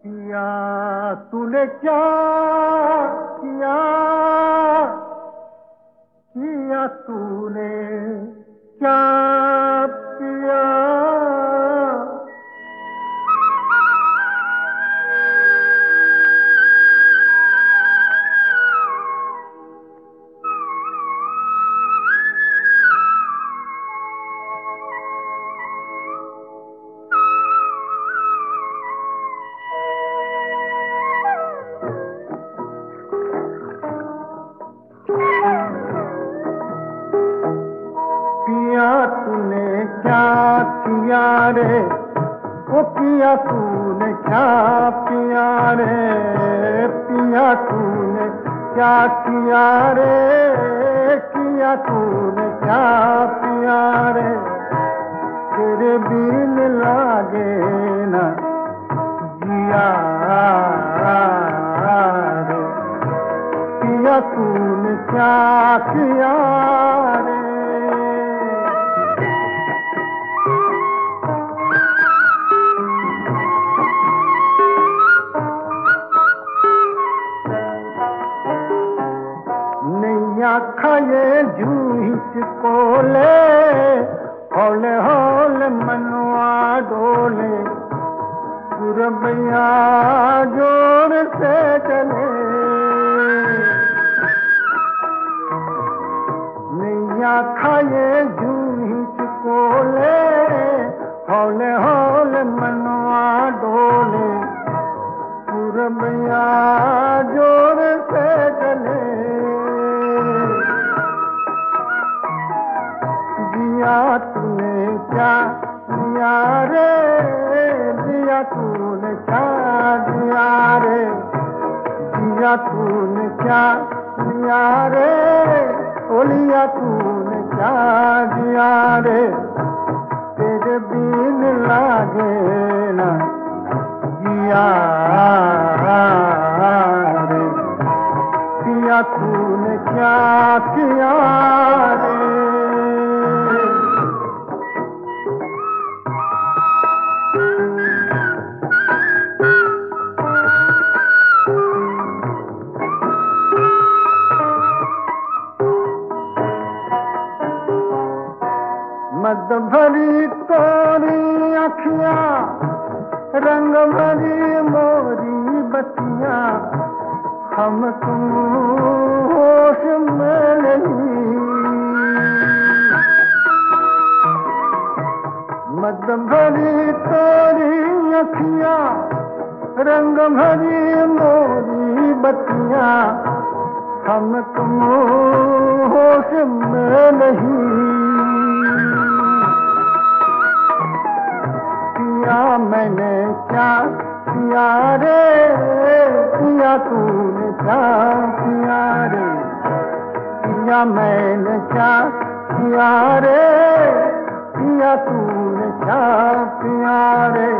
किया तूने क्या किया, किया तूने क्या किया। किया तूने क्या किया रे, वो किया तूने क्या किया रे, पिया तूने क्या किया रे, किया तूने क्या पिया रे। तेरे बिन लागे ना जिया रे, किया तूने क्या किया रे। नैया खाए जूही कोले, हौले हौले मनवा डोले, गुरबैया जोर से चले। नैया खाए जूही कोले, हौले हौले मनवा डोले, गुरबैया जोर से चले। दिया तूने क्या दिया रे, दिया तूने क्या दिया रे, दिया तूने क्या दिया रे, ओलिया तूने क्या दिया रे। तेरे बिन लागे ना जिया रे, किया तूने क्या किया रे। मद भरी तोरी अखियां, रंग भरी मोरी बतियां, हम तुम होश में नहीं। मद भरी तोरी अखियां, रंग भरी मोरी बतियां, हम तुम होश में नहीं। किया मैंने क्या किया रे, किया तूने क्या किया रे, किया मैंने क्या किया रे, किया तूने क्या किया रे।